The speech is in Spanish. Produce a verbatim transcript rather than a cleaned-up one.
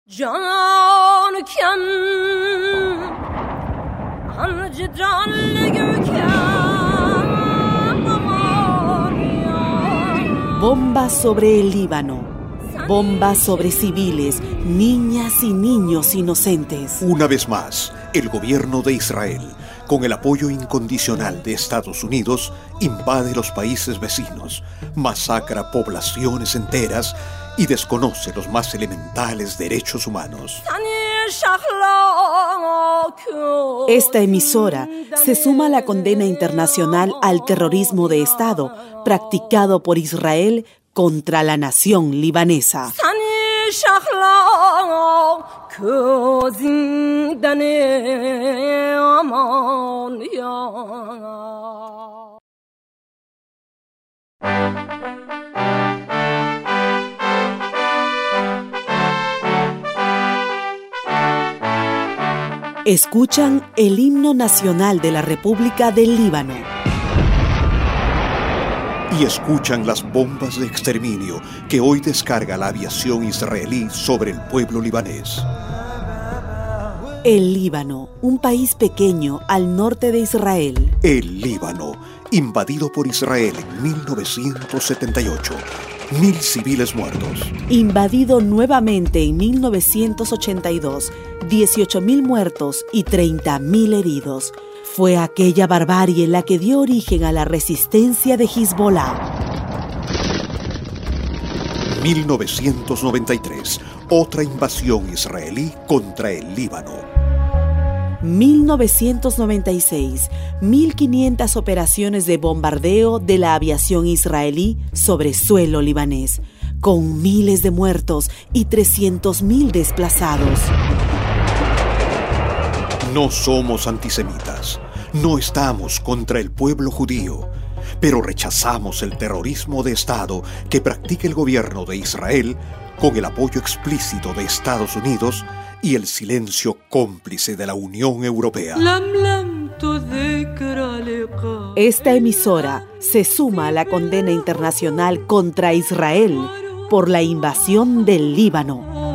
Bombas sobre el Líbano. Bombas sobre civiles, niñas y niños inocentes. Una vez más, el gobierno de Israel, con el apoyo incondicional de Estados Unidos, invade los países vecinos, masacra poblaciones enteras y desconoce los más elementales derechos humanos. Esta emisora se suma a la condena internacional al terrorismo de Estado practicado por Israel contra la nación libanesa. Escuchan el himno nacional de la República del Líbano. Y escuchan las bombas de exterminio que hoy descarga la aviación israelí sobre el pueblo libanés. El Líbano, un país pequeño al norte de Israel. El Líbano, invadido por Israel en mil novecientos setenta y ocho. Mil civiles muertos. Invadido nuevamente en mil novecientos ochenta y dos. dieciocho mil muertos y treinta mil heridos. Fue aquella barbarie la que dio origen a la resistencia de Hezbollah. mil novecientos noventa y tres. Otra invasión israelí contra el Líbano. mil novecientos noventa y seis. mil quinientas operaciones de bombardeo de la aviación israelí sobre suelo libanés, con miles de muertos y trescientos mil desplazados. No somos antisemitas, no estamos contra el pueblo judío, pero rechazamos el terrorismo de Estado que practica el gobierno de Israel con el apoyo explícito de Estados Unidos y el silencio cómplice de la Unión Europea. Esta emisora se suma a la condena internacional contra Israel por la invasión del Líbano.